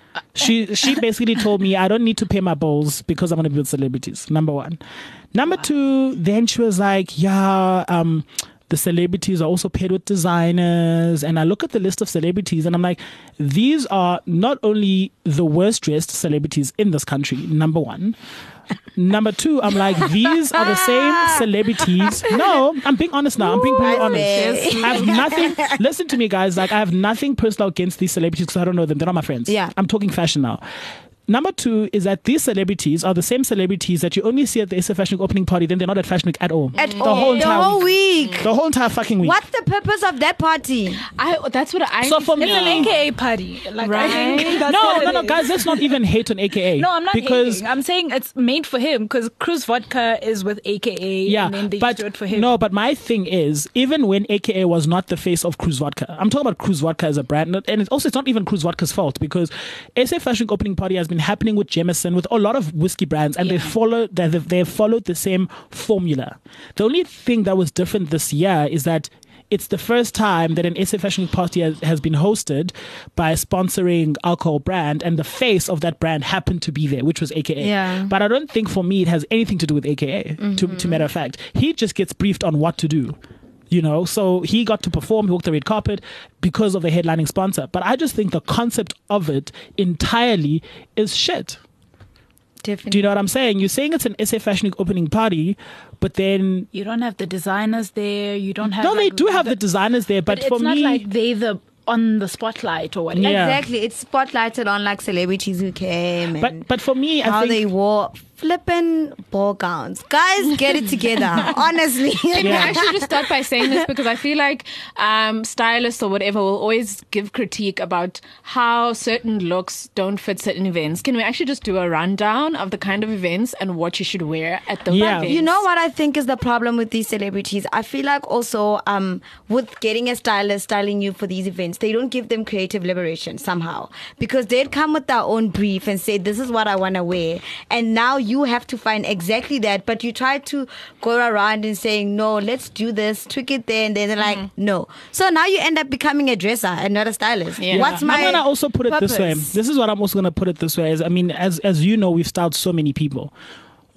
She she basically told me I don't need to pay my bills because I'm gonna be with celebrities. Number one, number two. Then she was like, "Yeah, um." The celebrities are also paired with designers. And I look at the list of celebrities and I'm like, these are not only the worst dressed celebrities in this country, number one. Number two, I'm like, these are the same celebrities. No, I'm being honest now. I'm being very honest. I have nothing. Listen to me, guys. Like, I have nothing personal against these celebrities because I don't know them. They're not my friends. Yeah. I'm talking fashion now. Number two is that these celebrities are the same celebrities that you only see at the S A Fashion Week opening party, then they're not at Fashion Week at all. At the all. whole The entire whole week. week. The whole entire fucking week. What's the purpose of that party? I that's what I So for It's an me, A K A party. Like, Right? I think that's no, what no, it no, is. guys, let's not even hate on A K A. No, I'm not because hating. I'm saying it's made for him because Cruise Vodka is with A K A. yeah, and then they but do it for him. no, but my thing is, even when A K A was not the face of Cruise Vodka, I'm talking about Cruise Vodka as a brand, and it's also it's not even Cruise Vodka's fault because S A Fashion Week opening party has been happening with Jameson, with a lot of whiskey brands, and they follow they've, they've followed the same formula. The only thing that was different this year is that it's the first time that an S A Fashion Week party has, has been hosted by a sponsoring alcohol brand, and the face of that brand happened to be there, which was A K A. Yeah. But I don't think for me it has anything to do with A K A, Mm-hmm. to, to matter of fact. He just gets briefed on what to do. You know, so he got to perform, he walked the red carpet because of the headlining sponsor. But I just think the concept of it entirely is shit. Definitely. Do you know what I'm saying? You're saying it's an S A Fashion Week opening party, but then You don't have the designers there. You don't have. no, they like, do have the designers there, but, But, for it's not me, like they the on the spotlight or whatever. Yeah. Exactly. It's spotlighted on like celebrities who came and but but for me, I how think they wore flippin' ball gowns. Guys, get it together. Honestly. Can we Yeah. actually just start by saying this because I feel like um, stylists or whatever will always give critique about how certain looks don't fit certain events. Can we actually just do a rundown of the kind of events and what you should wear at those Yeah. events? You know what I think is the problem with these celebrities? I feel like also um, with getting a stylist styling you for these events, they don't give them creative liberation somehow. Because they'd come with their own brief and say, this is what I want to wear. And now you have to find exactly that. But you try to go around and saying, no, let's do this, tweak it there. And then they're like, no. So now you end up becoming a dresser and not a stylist. Yeah. What's my I'm gonna also put it this way. purpose? This is what I'm also gonna put it this way. Is I mean, as as you know, we've styled so many people.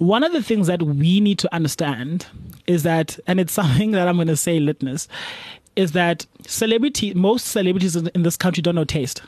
one of the things that we need to understand is that, and it's something that I'm going to say litness, is that celebrity, most celebrities in, in this country don't know taste.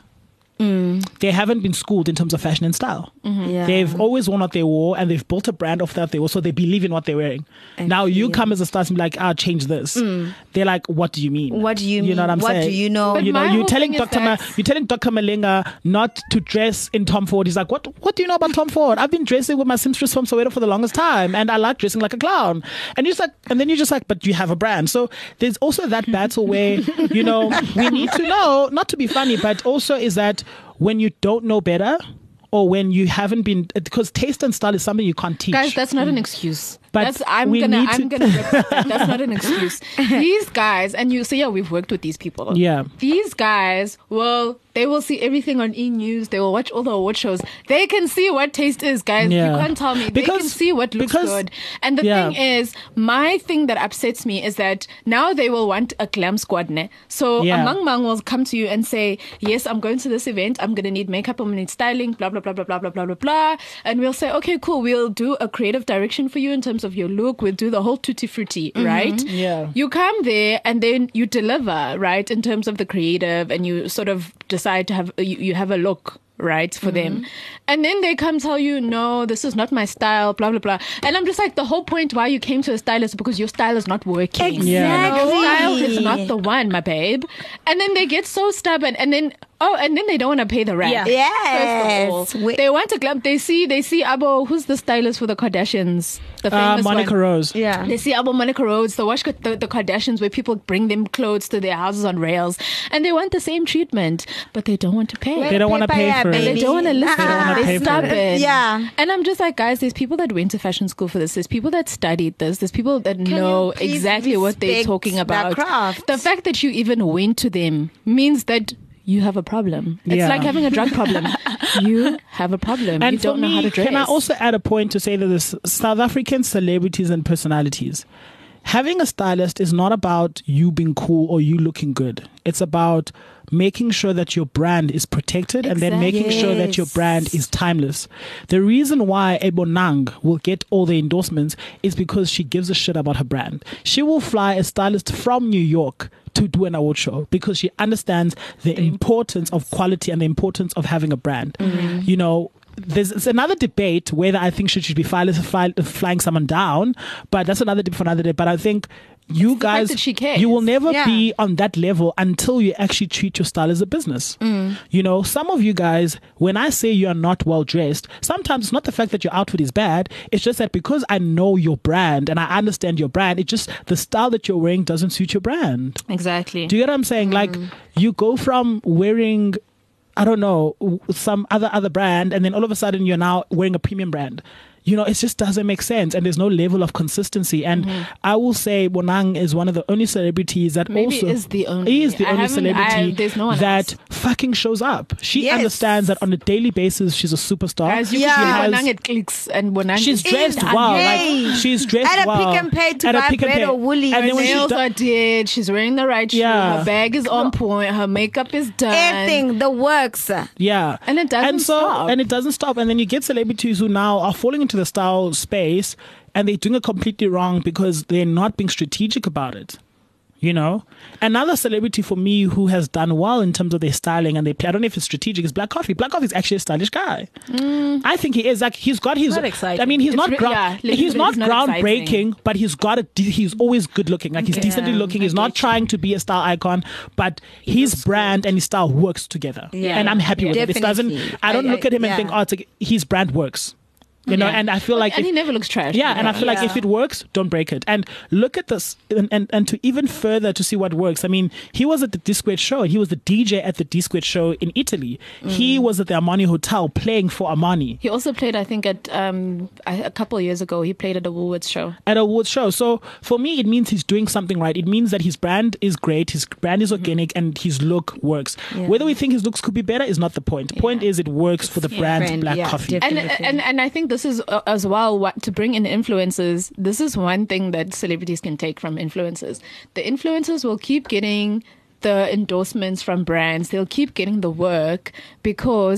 Mm. They haven't been schooled in terms of fashion and style. Mm-hmm. Yeah. They've always worn what they wore, and they've built a brand off that they wore, so they believe in what they're wearing. I now you come as a star and be like, "I'll change this." Mm. They're like, "What do you mean? What do you, you mean? know what I'm what saying? What do you know? But you know, you're telling thing Doctor Ma- you're telling Doctor Malinga not to dress in Tom Ford. He's like, "What? What do you know about Tom Ford? I've been dressing with my seamstress from Soweto for the longest time, and I like dressing like a clown." And you're just like, and then you're just like, "But you have a brand." So there's also that battle where you know we need to know, not to be funny, but also is that when you don't know better, or when you haven't been, because taste and style is something you can't teach. Guys, that's not an excuse. But that's, I'm we gonna, need I'm to- gonna. Rip that. That's not an excuse. These guys, and you say, yeah, we've worked with these people. Yeah. These guys will, they will see everything on E! News. They will watch all the award shows. They can see what taste is, guys. Yeah. You can't tell me. Because- they can see what looks because- good. And the yeah. thing is, my thing that upsets me is that now they will want a glam squad. Ne? So Yeah. a Mang Mang will come to you and say, yes, I'm going to this event. I'm gonna need makeup. I'm gonna need styling. Blah blah blah blah blah blah blah blah blah. And we'll say, okay, cool. We'll do a creative direction for you in terms of your look. We'll do the whole tutti frutti, mm-hmm. right? Yeah. You come there and then you deliver, right, in terms of the creative, and you sort of decide to have you, you have a look, right, for mm-hmm. them. And then they come tell you, no, this is not my style, blah blah blah. And I'm just like, the whole point why you came to a stylist is because your style is not working. Exactly. Yeah. Your style is not the one, my babe. And then they get so stubborn, and then oh, and then they don't want to pay the rent. Yeah. Yes. First of all, Wait. they want to glam. They see, they see Abo, who's the stylist for the Kardashians, the Uh, famous Monica one. Rose. Yeah. They see Abo Monica Rhodes, the watch the, the Kardashians, where people bring them clothes to their houses on rails, and they want the same treatment, but they don't want to pay. They don't want to pay for it. They don't want to listen. They don't wanna They're pay for it. stubborn. Yeah. And I'm just like, guys, there's people that went to fashion school for this. There's people that studied this. There's people that know you please exactly what they're respect talking their about. craft? The fact that you even went to them means that you have a problem. It's Yeah. like having a drug problem. You have a problem. And you don't for know me, how to dress. can I also add a point to say that this South African celebrities and personalities, having a stylist is not about you being cool or you looking good. It's about making sure that your brand is protected and then making sure that your brand is timeless. The reason why Ebonang will get all the endorsements is because she gives a shit about her brand. She will fly a stylist from New York to do an award show because she understands the importance of quality and the importance of having a brand. Mm-hmm. You know, there's it's another debate whether I think she should be fly, fly, flying someone down, but that's another debate for another day. But I think you It's the fact guys, that she cares. you will never Yeah. be on that level until you actually treat your style as a business. Mm. You know, some of you guys, when I say you are not well dressed, sometimes it's not the fact that your outfit is bad. It's just that because I know your brand and I understand your brand, it's just the style that you're wearing doesn't suit your brand. Exactly. Do you get what I'm saying? Like you go from wearing, I don't know, some other other brand, and then all of a sudden you're now wearing a premium brand. You know, it just doesn't make sense, and there's no level of consistency. And mm-hmm. I will say Bonang is one of the only celebrities that Maybe also is the only. he is the I only haven't- celebrity I- there's no one that else. fucking shows up. She Yes. understands that on a daily basis she's a superstar. As you Yeah. can see, Has- Bonang it clicks and Bonang she's is dressed in well. Hey. Like she's dressed At a well. Pick n Pay to At a buy Pick n bread Pay. or woolly. And then Her when she nails do- are did. She's wearing the right shoe. Yeah. Her bag is on point. Her makeup is done. Everything, the works. Yeah. And it doesn't and so, stop. And it doesn't stop. And then you get celebrities who now are falling into the style space and they're doing it completely wrong because they're not being strategic about it. You know? Another celebrity for me who has done well in terms of their styling and they play, I don't know if it's strategic, is Black Coffee. Black Coffee is actually a stylish guy. Mm. I think he is. Like, he's got his. Not exciting. I mean, he's It's not, re- gra- yeah, literally, he's not it's not groundbreaking, exciting. but he's got a, de- he's always good looking. Like, he's Yeah, decently looking. He's I not get you. trying to be a style icon, but his brand and his style works together. Yeah. And I'm happy with it. It doesn't, Definitely. I don't I- look at him I- and think, yeah. oh, it's like, his brand works. You know, Yeah. and I feel like and if- he never looks trash. yeah, and I feel like Yeah. if it works, don't break it. And look at this, and, and, and to even further to see what works. I mean, he was at the D Squared show, and he was the D J at the D Squared show in Italy. Mm. He was at the Armani Hotel playing for Armani. He also played, I think, at um, a, a couple of years ago. He played at a Woolworths show. At a awards show. So for me, it means he's doing something right. It means that his brand is great, his brand is organic, mm-hmm. and his look works. Yeah. Whether we think his looks could be better is not the point. The point is it works for the brand, brand, Black yeah, Coffee. definitely. And, Definitely. and and I think this is uh, as well what to bring in influencers. This is one thing that celebrities can take from influencers. The influencers will keep getting the endorsements from brands. They'll keep getting the work because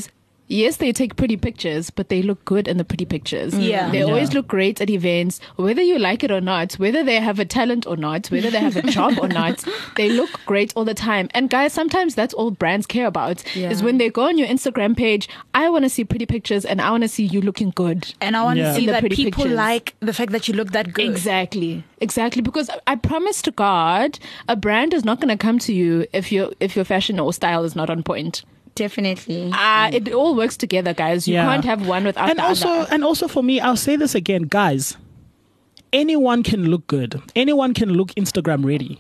yes, they take pretty pictures, but they look good in the pretty pictures. Yeah. They Yeah. always look great at events, whether you like it or not, whether they have a talent or not, whether they have a job or not, they look great all the time. And guys, sometimes that's all brands care about Yeah. is when they go on your Instagram page, I want to see pretty pictures and I want to see you looking good. And I want to Yeah. see In the that pretty people pictures. like the fact that you look that good. Exactly. Exactly. Because I promise to God, a brand is not going to come to you if your if your fashion or style is not on point. Definitely. Uh, it all works together, guys. You Yeah. can't have one without and the also other. and also for me, I'll say this again, guys. Anyone can look good. Anyone can look Instagram ready.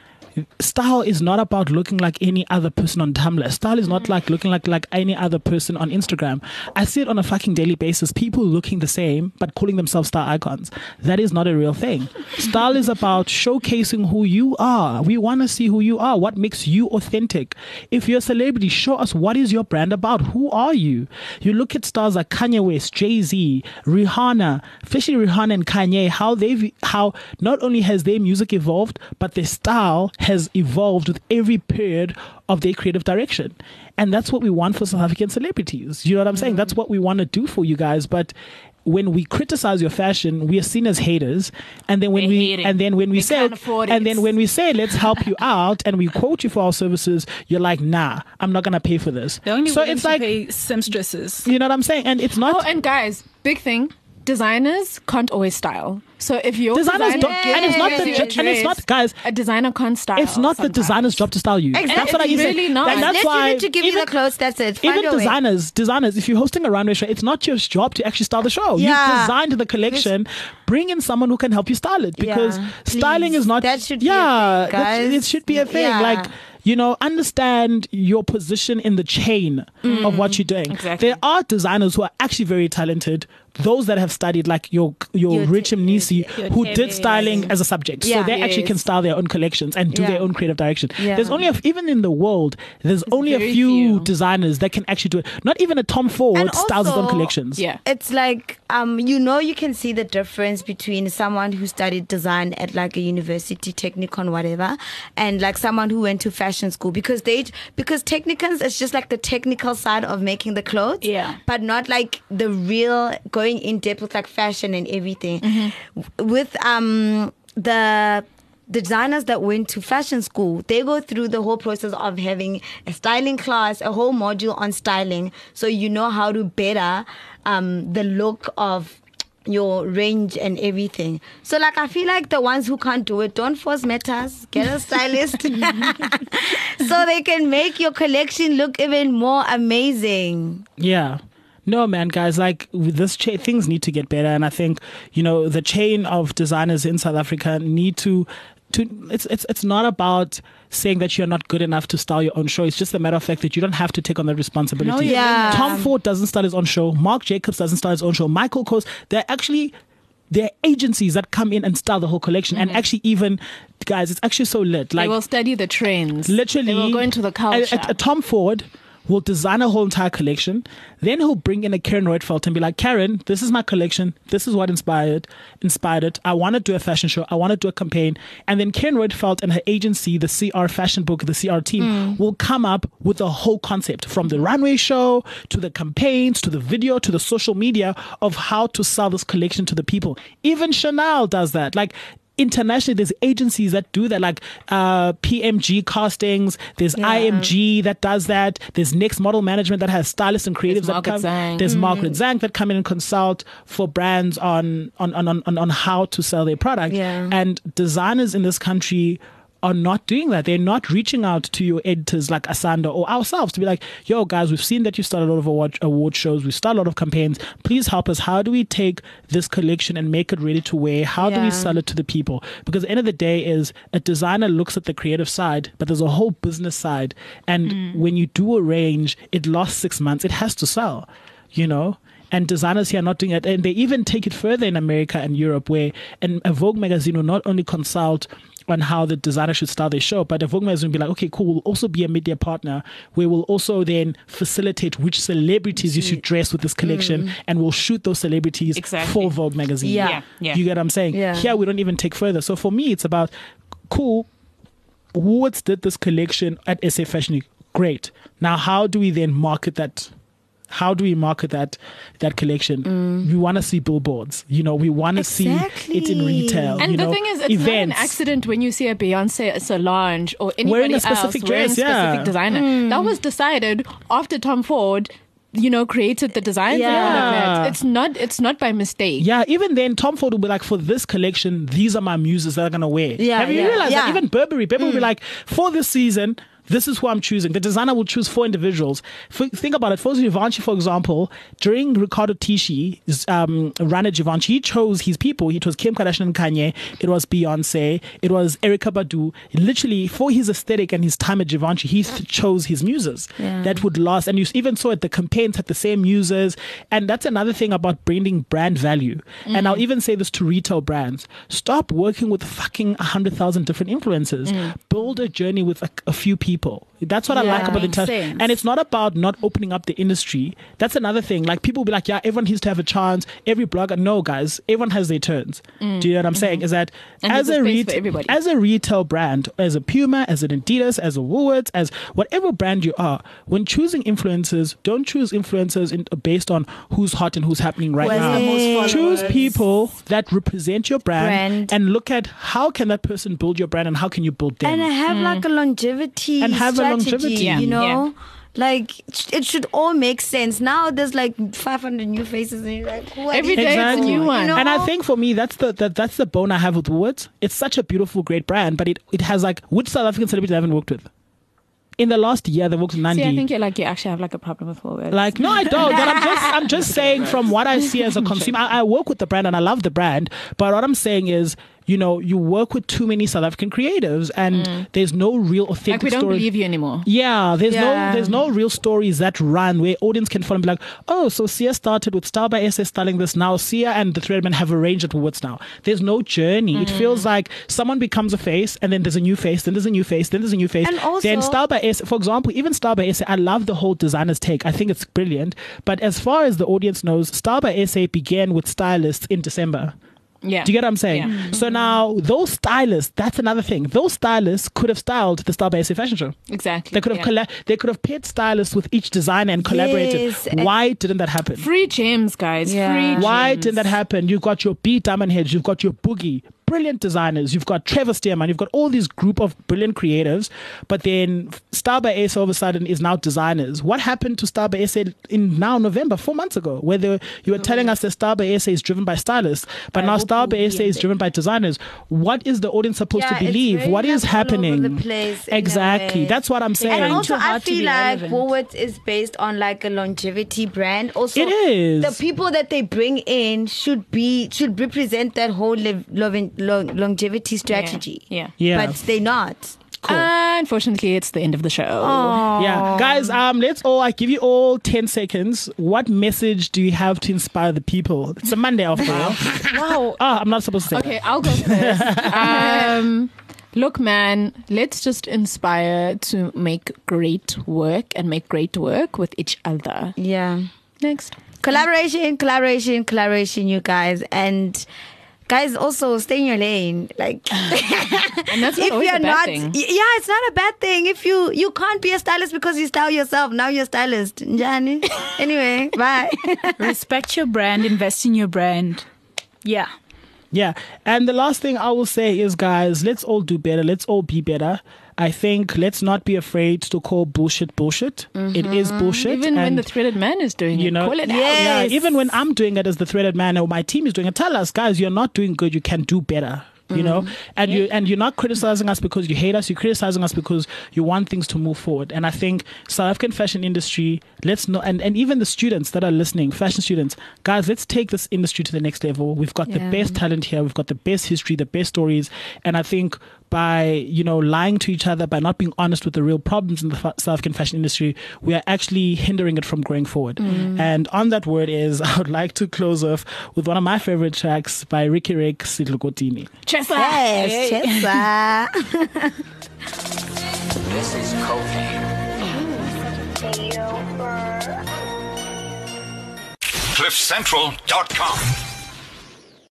Style is not about looking like any other person on Tumblr. Style is not like looking like like any other person on Instagram. I see it on a fucking daily basis. People looking the same but calling themselves style icons. That is not a real thing. Style is about showcasing who you are. We want to see who you are. What makes you authentic? If you're a celebrity, show us what is your brand about. Who are you? You look at stars like Kanye West, Jay-Z, Rihanna, especially Rihanna and Kanye. How they've how not only has their music evolved, but their style has evolved with every period of their creative direction. And that's what we want for South African celebrities. You know what I'm saying? That's what we want to do for you guys. But when we criticize your fashion, we are seen as haters. And then when We're we hating. and then when we We say can't afford and it. then when we say let's help you out and we quote you for our services, you're like, nah, I'm not gonna pay for this. They're only so willing it's to like pay seamstresses. you know what I'm saying? And it's not Oh, and guys, big thing. Designers can't always style. So if your Designers designer don't- and it's not the- gives you a and it's not- dress, guys, a designer can't style. it's not the sometimes. designer's job to style you. Exactly. That's what I It's used to really say. not. That- that's Let why you need to give even, you the clothes. That's it. Find even your way. designers, designers, if you're hosting a runway show, it's not your job to actually style the show. Yeah. You've designed the collection. Bring in someone who can help you style it because Yeah, styling please. is not. That should be a yeah, thing, that's- guys. it should be a thing. Yeah. Like. You know, understand your position in the chain of what you're doing. Exactly. There are designers who are actually very talented. Those that have studied, like your your, Your Rich te- Mnisi, your who Tebe, did styling as a subject, so Yeah. they actually can Yes. style their own collections and do Yeah. their own creative direction. Yeah. There's only a, even in the world, there's only a very few, few. designers that can actually do it. Not even a Tom Ford And styles his own also- collections. Yeah. It's like um, you know, you can see the difference between someone who studied design at like a university, Technicon, whatever, and like someone who went to fashion school because they because Technicons is just like the technical side of making the clothes, Yeah. but not like the real going in depth with like fashion and everything. W- With um the the designers that went to fashion school, they go through the whole process of having a styling class, a whole module on styling, so you know how to better um, the look of your range and everything. So like I feel like the ones who can't do it, don't force matters, get a stylist so they can make your collection look even more amazing. Yeah. No, man, guys, like with this cha- things need to get better. And I think, you know, the chain of designers in South Africa need to, to it's, it's, it's not about saying that you're not good enough to style your own show. It's just a matter of fact that you don't have to take on that responsibility. No, you Yeah. Tom Ford doesn't style his own show. Marc Jacobs doesn't style his own show. Michael Kors, they're actually, there are agencies that come in and style the whole collection. And actually even, guys, it's actually so lit. They Like will study the trends. literally They will go into the culture. A, a, a Tom Ford will design a whole entire collection. Then he'll bring in a Karen Reutefeldt and be like, Karen, this is my collection. This is what inspired inspired it. I want to do a fashion show. I want to do a campaign. And then Karen Reutefeldt and her agency, the C R Fashion Book, the C R team, Mm. will come up with a whole concept from the runway show to the campaigns to the video to the social media of how to sell this collection to the people. Even Chanel does that. Like, internationally, there's agencies that do that, like uh, P M G castings. There's I M G that does that. There's Next Model Management that has stylists and creatives There's that Margaret come. Zhang. There's Margaret Zhang that come in and consult for brands on on on on, on how to sell their product. Yeah. And designers in this country are not doing that. They're not reaching out to your editors like Asanda or ourselves to be like, yo, guys, we've seen that you start a lot of award, award shows. We've started a lot of campaigns. Please help us. How do we take this collection and make it ready to wear? How do we Yeah. sell it to the people? Because at the end of the day is a designer looks at the creative side, but there's a whole business side. And when you do a range, it lasts six months. It has to sell, you know? And designers here are not doing it. And they even take it further in America and Europe, where and a Vogue magazine will not only consult on how the designer should style their show, but a Vogue magazine will be like, okay, cool, we'll also be a media partner where we'll also then facilitate which celebrities you should dress with this collection, and we'll shoot those celebrities Exactly. for Vogue magazine. Yeah. Yeah, yeah. You get what I'm saying? Yeah. Here we don't even take further. So for me, it's about, cool, Woolworths did this collection at S A Fashion Week. Great. Now, how do we then market that How do we market that that collection? Mm. We want to see billboards. You know, we want to exactly. see it in retail. And you the know, thing is, it's events. not an accident when you see a Beyonce, a Solange, or anybody Wearing a else specific wearing dress, a specific yeah. designer. Mm. That was decided after Tom Ford, you know, created the designs Yeah. and all of that. It's not, it's not by mistake. Yeah, even then, Tom Ford will be like, for this collection, these are my muses that are going to wear. Yeah, Have you yeah, realized yeah. that? Even Burberry, Burberry Mm. will be like, for this season, this is who I'm choosing. The designer will choose four individuals. F- think about it. For Givenchy, for example, during Riccardo Tisci's um, run at Givenchy, he chose his people. It was Kim Kardashian and Kanye. It was Beyonce. It was Erykah Badu. Literally, for his aesthetic and his time at Givenchy, he th- chose his muses Yeah. that would last. And you even saw it, the campaigns had the same muses. And that's another thing about branding brand value. Mm. And I'll even say this to retail brands. Stop working with fucking one hundred thousand different influencers. Mm. Build a journey with a, a few people. That's what I Yeah, like about the makes entire. sense. And it's not about not opening up the industry. That's another thing. Like people will be like, yeah, everyone needs to have a chance. Every blogger, no, guys, everyone has their turns. Mm. Do you know what I'm mm-hmm. saying? Is that and as a space retail, for everybody. as a retail brand, as a Puma, as an Adidas, as a Woolworths, as whatever brand you are, when choosing influencers, don't choose influencers in, based on who's hot and who's happening right Who has now. the most Choose followers. people that represent your brand, Brand. and look at how can that person build your brand and how can you build them. And have like a longevity And have a strategy, longevity. Yeah. you know? Yeah. Like, it should all make sense. Now there's like five hundred new faces and you're like, what Every is day it? it's a new one. You know? And I think for me, that's the that, that's the bone I have with Woolworths. It's such a beautiful, great brand, but it, it has like, which South African celebrities I haven't worked with? In the last year, they worked with Nandi. See, I think you're like, you actually have like a problem with Woolworths. Like, no, I don't. But I'm just, I'm just saying from what I see as a consumer, I, I work with the brand and I love the brand. But what I'm saying is, you know, you work with too many South African creatives and mm. there's no real authentic like we don't story. believe you anymore. Yeah, there's Yeah. no there's no real stories that run where audience can follow and be like, oh, so Sia started with Style by S S styling this now. Sia and the Threadman have arranged it Woolworths now. There's no journey. Mm. It feels like someone becomes a face and then there's a new face, then there's a new face, then there's a new face. And also- then Style by S, for example, even Style by S A, I love the whole designer's take. I think it's brilliant. But as far as the audience knows, Style by S A began with stylists in December. Yeah. Do you get what I'm saying? Yeah. So now those stylists, that's another thing. Those stylists could have styled the Style by S A fashion show. Exactly. They could have yeah. colla- they could have paired stylists with each designer and collaborated. Yes. Why didn't that happen? Free gems, guys. Yeah. Free gems. Why didn't that happen? You've got your B Diamond Heads, you've got your Boogie, brilliant designers, you've got Trevor Stearman, you've got all these group of brilliant creatives, but then Style by S A all of a sudden is now designers. What happened to Style by S A in now November, four months ago, where they, you were telling us that Style by S A is driven by stylists, but I now hope Style by we'll S A be is in driven by designers. What is the audience supposed Yeah, to it's believe? very What is much all over happening? the place in a Exactly. way. That's what I'm saying. And also, too I hard to feel be like relevant. Woolworths is based on like a longevity brand. Also, It is. the people that they bring in should be should represent that whole live, loving, long, longevity strategy. Yeah. Yeah. But they're not. Cool. Unfortunately, it's the end of the show. Yeah, guys, um, let's all, I give you all ten seconds. What message do you have to inspire the people? It's a Monday after all. Wow. Ah, I'm not supposed to say Okay, I'll go first. um, look, man, let's just inspire to make great work and make great work with each other. Yeah. Next. Collaboration, collaboration, collaboration, you guys. And guys, also stay in your lane. Like, And that's not if always you're a bad not, thing. y- yeah, it's not a bad thing. If you you can't be a stylist because you style yourself, now you're a stylist. Njani? Anyway, bye. Respect your brand, invest in your brand. Yeah. Yeah. And the last thing I will say is, guys, let's all do better. Let's all be better. I think let's not be afraid to call bullshit bullshit. It is bullshit. Even when and the threaded man is doing you it, know, call it yeah, out. Yes. even when I'm doing it as the threaded man or my team is doing it, tell us, guys, you're not doing good. You can do better. You know, and you and you're not criticizing us because you hate us. You're criticizing us because you want things to move forward. And I think South African fashion industry, let's know, and, and even the students that are listening, fashion students, guys, let's take this industry to the next level. We've got Yeah. the best talent here. We've got the best history, the best stories. And I think by, you know, lying to each other, by not being honest with the real problems in the fa- South African fashion industry, we are actually hindering it from going forward. And on that word is, I would like to close off with one of my favorite tracks by Ricky Rick, Sidlukotini. Chesa. Yes, Chesa. This is cocaine. cliff central dot com